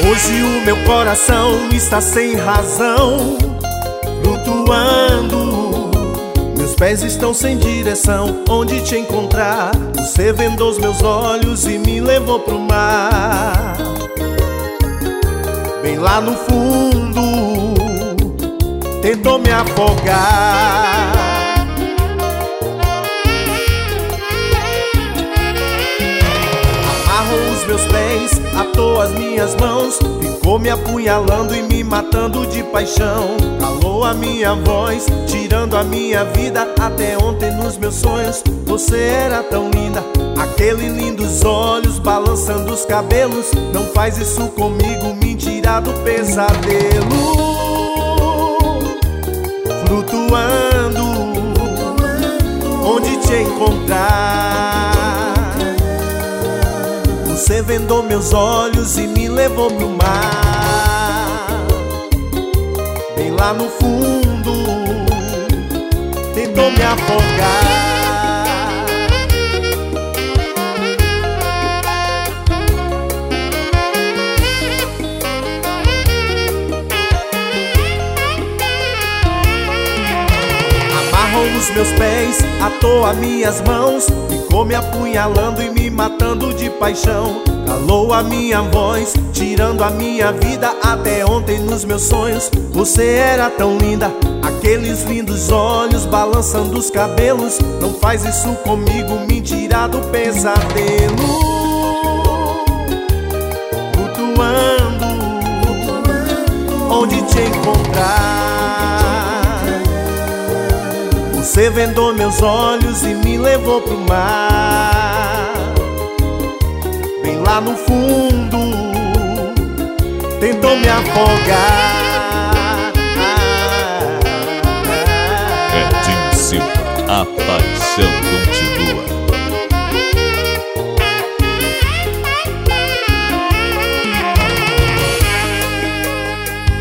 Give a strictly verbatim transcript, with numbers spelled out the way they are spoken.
Hoje o meu coração está sem razão, flutuando. Meus pés estão sem direção, onde te encontrar? Você vendou os meus olhos e me levou pro mar. Bem lá no fundo, tentou me afogar. Amarrou os meus pés, atou as minhas mãos, ficou me apunhalando e me matando de paixão. Calou a minha voz, tirando a minha vida. Até ontem nos meus sonhos você era tão linda. Aqueles lindos olhos balançando os cabelos. Não faz isso comigo, mentira do pesadelo. Flutuando, onde te encontrar? Você vendou meus olhos e me levou pro mar. Bem lá no fundo, tentou me afogar. Amarrou os meus pés, atou as minhas mãos, ficou me apunhalando e me matando de paixão. Calou a minha voz, tirando a minha vida. Até ontem nos meus sonhos você era tão linda. Aqueles lindos olhos balançando os cabelos. Não faz isso comigo, mentira do pesadelo. Flutuando, onde te encontrar? Você vendou meus olhos e me levou pro mar. Bem lá no fundo, tentou me afogar. Edinho Silva, a paixão do